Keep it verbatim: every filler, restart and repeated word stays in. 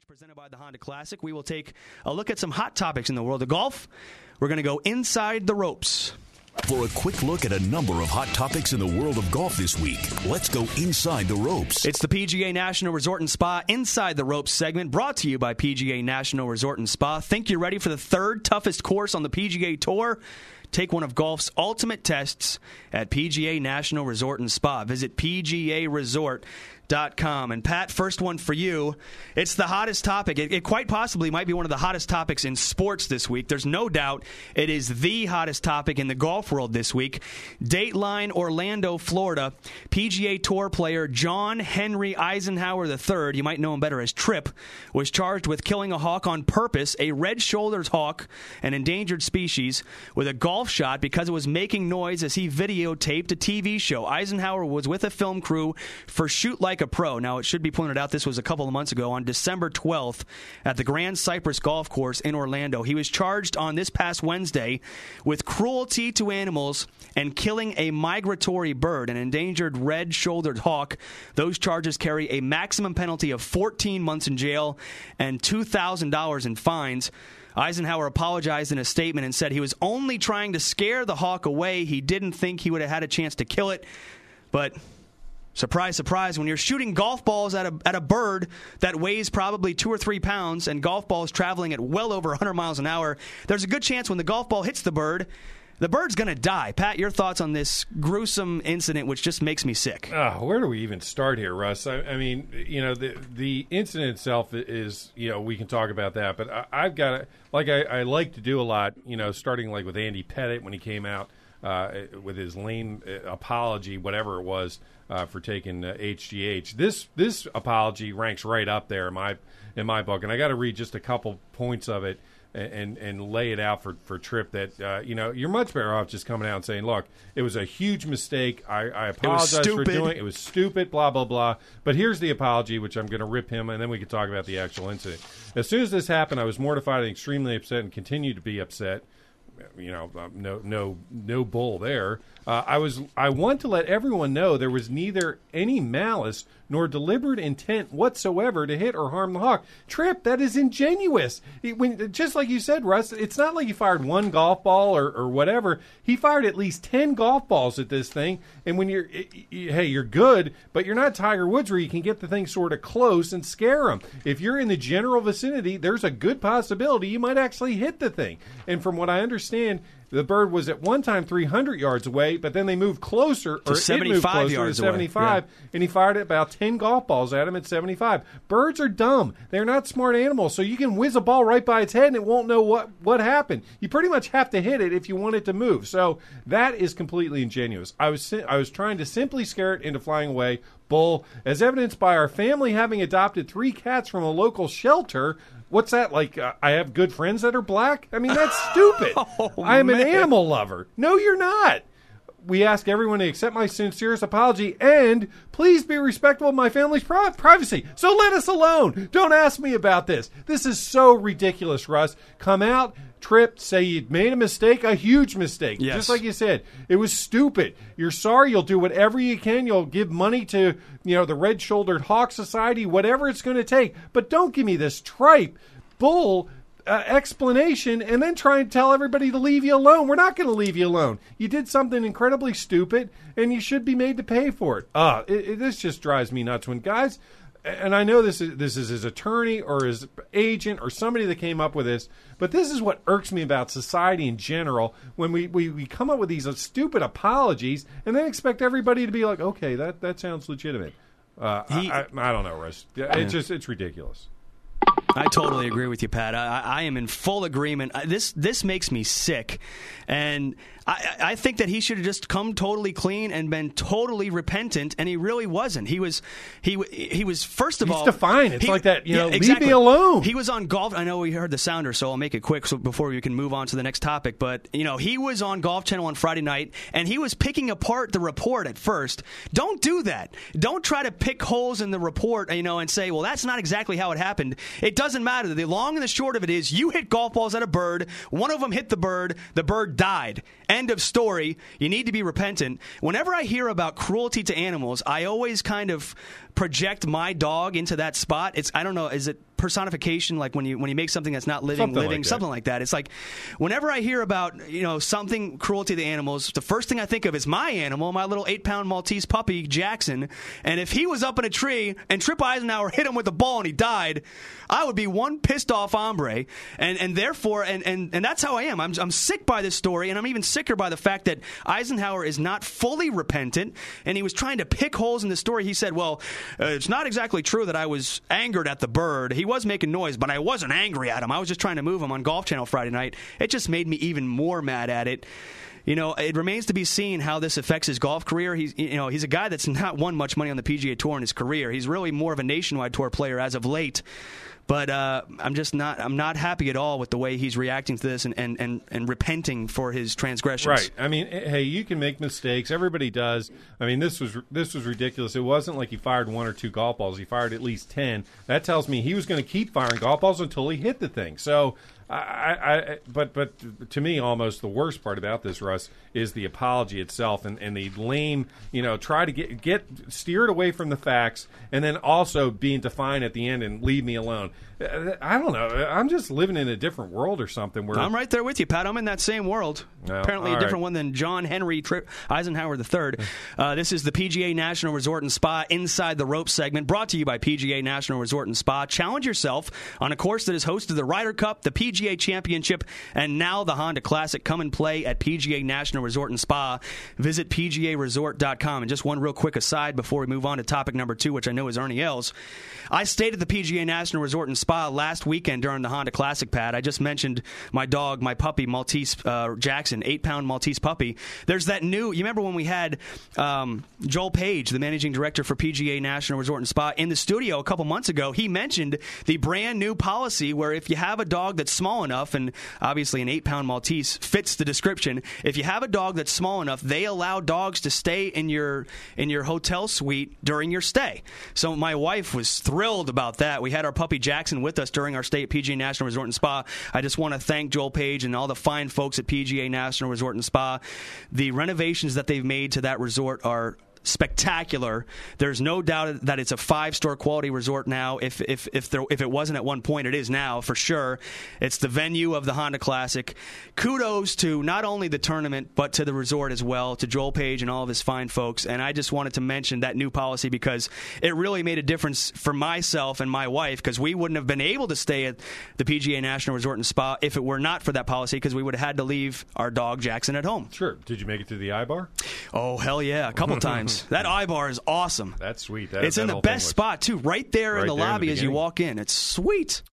Presented by the Honda Classic. We will take a look at some hot topics in the world of golf. We're going to go inside the ropes. For a quick look at a number of hot topics in the world of golf this week, let's go inside the ropes. It's the P G A National Resort and Spa Inside the Ropes segment, brought to you by P G A National Resort and Spa. Think you're ready for the third toughest course on the P G A Tour? Take one of golf's ultimate tests at P G A National Resort and Spa. Visit P G A resort dot com. And Pat, first one for you. It's the hottest topic. It, it quite possibly might be one of the hottest topics in sports this week. There's no doubt it is the hottest topic in the golf world this week. Dateline, Orlando, Florida. P G A Tour player John Henry Eisenhower the third, you might know him better as Tripp, was charged with killing a hawk on purpose, a red-shouldered hawk, an endangered species, with a golf shot because it was making noise as he videotaped a T V show. Eisenhower was with a film crew for Shoot Like a Pro. Now, it should be pointed out this was a couple of months ago on December twelfth at the Grand Cypress Golf Course in Orlando. He was charged on this past Wednesday with cruelty to animals and killing a migratory bird, an endangered red-shouldered hawk. Those charges carry a maximum penalty of fourteen months in jail and two thousand dollars in fines. Eisenhower apologized in a statement and said he was only trying to scare the hawk away. He didn't think he would have had a chance to kill it. But surprise, surprise, when you're shooting golf balls at a at a bird that weighs probably two or three pounds and golf balls traveling at well over one hundred miles an hour, there's a good chance when the golf ball hits the bird, the bird's going to die. Pat, your thoughts on this gruesome incident, which just makes me sick? Oh, where do we even start here, Russ? I, I mean, you know, the the incident itself is, you know, we can talk about that, but I, I've got to, like I, I like to do a lot, you know, starting like with Andy Pettit when he came out uh, with his lame apology, whatever it was, uh, for taking uh, H G H. This this apology ranks right up there in my in my book, and I got to read just a couple points of it. And, and lay it out for, for Tripp that, uh, you know, you're much better off just coming out and saying, look, it was a huge mistake. I, I apologize for doing it. It was stupid, blah, blah, blah. But here's the apology, which I'm going to rip him, and then we can talk about the actual incident. As soon as this happened, I was mortified and extremely upset and continue to be upset. You know, uh, no, no, no bull there. Uh, I was. I want to let everyone know there was neither any malice nor deliberate intent whatsoever to hit or harm the hawk. Tripp, that is ingenuous. He, when, just like you said, Russ, it's not like he fired one golf ball or, or whatever. He fired at least ten golf balls at this thing. And when you're, you, hey, you're good, but you're not Tiger Woods where you can get the thing sort of close and scare him. If you're in the general vicinity, there's a good possibility you might actually hit the thing. And from what I understand, the bird was at one time three hundred yards away, but then they moved closer, or to it moved closer yards to seventy-five, yeah. And he fired about ten golf balls at him at seventy-five. Birds are dumb. They're not smart animals, so you can whiz a ball right by its head and it won't know what, what happened. You pretty much have to hit it if you want it to move. So that is completely ingenuous. I was I was trying to simply scare it into flying away. Bull. As evidenced by our family having adopted three cats from a local shelter. What's that, like, uh, I have good friends that are black? I mean, that's stupid. oh, I am man. an animal lover. No, you're not. We ask everyone to accept my sincerest apology and please be respectful of my family's pri- privacy. So let us alone. Don't ask me about this. This is so ridiculous, Russ. Come out, Tripp, say you made a mistake, a huge mistake. Yes. Just like you said, it was stupid. You're sorry. You'll do whatever you can. You'll give money to, you know, the Red-Shouldered Hawk Society, whatever it's going to take. But don't give me this tripe, bull uh, explanation and then try and tell everybody to leave you alone. We're not going to leave you alone. You did something incredibly stupid, and you should be made to pay for it. Uh, it, it this just drives me nuts when guys... And I know this is this is his attorney or his agent or somebody that came up with this, but this is what irks me about society in general when we, we, we come up with these stupid apologies and then expect everybody to be like, okay, that, that sounds legitimate. Uh, he, I, I, I don't know, Russ. It's just it's ridiculous. I totally agree with you, Pat. I, I am in full agreement. This this makes me sick, and I, I think that he should have just come totally clean and been totally repentant, and he really wasn't. He was he he was first of He's all defiant. It's he, like that. You yeah, know, exactly. Leave me alone. He was on golf. I know we heard the sounder, so I'll make it quick so before we can move on to the next topic. But you know, he was on Golf Channel on Friday night, and he was picking apart the report at first. Don't do that. Don't try to pick holes in the report, you know, and say, well, that's not exactly how it happened. It doesn't matter. The long and the short of it is you hit golf balls at a bird. One of them hit the bird. The bird died. End end of story. You need to be repentant. Whenever I hear about cruelty to animals, I always kind of project my dog into that spot. It's I don't know, is it personification, like when you when you make something that's not living, something living, like something like that. It's like whenever I hear about, you know, something cruelty to animals, the first thing I think of is my animal, my little eight-pound Maltese puppy, Jackson. And if he was up in a tree and Trip Eisenhower hit him with a ball and he died, I would be one pissed-off hombre. And and therefore, and, and, and that's how I am. I'm, I'm sick by this story, and I'm even sicker by the fact that Eisenhower is not fully repentant, and he was trying to pick holes in the story. He said, well, uh, it's not exactly true that I was angered at the bird. He was making noise, but I wasn't angry at him. I was just trying to move him on Golf Channel Friday night. It just made me even more mad at it. You know, it remains to be seen how this affects his golf career. He's, you know, he's a guy that's not won much money on the P G A Tour in his career. He's really more of a nationwide tour player as of late. But uh, I'm just not I'm not happy at all with the way he's reacting to this and, and, and, and repenting for his transgressions. Right. I mean, hey, you can make mistakes. Everybody does. I mean, this was this was ridiculous. It wasn't like he fired one or two golf balls. He fired at least ten. That tells me he was going to keep firing golf balls until he hit the thing. So, I, I, but but to me, almost the worst part about this, Russ, is the apology itself and, and the lame, you know, try to get get steered away from the facts, and then also being defiant at the end and leave me alone. I don't know. I'm just living in a different world or something. Where I'm right there with you, Pat. I'm in that same world. Well, Apparently a different right. one than John Henry Tri- Eisenhower the third. Uh, this is the P G A National Resort and Spa Inside the Ropes segment, brought to you by P G A National Resort and Spa. Challenge yourself on a course that has hosted the Ryder Cup, the P G A Championship, and now the Honda Classic. Come and play at P G A National Resort and Spa. Visit P G A resort dot com. And just one real quick aside before we move on to topic number two, which I know is Ernie Els. I stayed at the P G A National Resort and Spa last weekend during the Honda Classic, Pat. I just mentioned my dog, my puppy, Maltese uh, Jackson, eight-pound Maltese puppy. There's that new, you remember when we had um, Joel Page, the managing director for P G A National Resort and Spa, in the studio a couple months ago. He mentioned the brand new policy where if you have a dog that's small enough, and obviously an eight-pound Maltese fits the description, if you have a dog that's small enough, they allow dogs to stay in your in your hotel suite during your stay. So my wife was thrilled about that. We had our puppy Jackson with us during our stay at P G A National Resort and Spa. I just want to thank Joel Page and all the fine folks at P G A National Resort and Spa. The renovations that they've made to that resort are spectacular. There's no doubt that it's a five-star quality resort now. If if if there if it wasn't at one point, it is now for sure. It's the venue of the Honda Classic. Kudos to not only the tournament but to the resort as well, to Joel Page and all of his fine folks. And I just wanted to mention that new policy because it really made a difference for myself and my wife, because we wouldn't have been able to stay at the P G A National Resort and Spa if it were not for that policy, because we would have had to leave our dog Jackson at home. Sure. Did you make it to the I-bar? Oh, hell yeah. A couple times. That I-bar is awesome. That's sweet. That, it's that in the whole best thing was spot, too, right there right in the there in lobby the as you beginning. walk in. It's sweet.